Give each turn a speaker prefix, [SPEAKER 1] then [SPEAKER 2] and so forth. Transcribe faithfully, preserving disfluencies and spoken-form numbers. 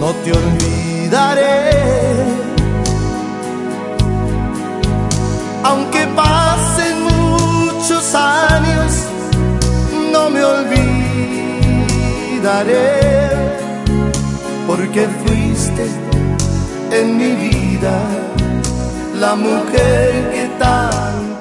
[SPEAKER 1] no te olvidaré. Aunque pasen muchos años, no me olvidaré, porque fuiste en mi vida la mujer que tanto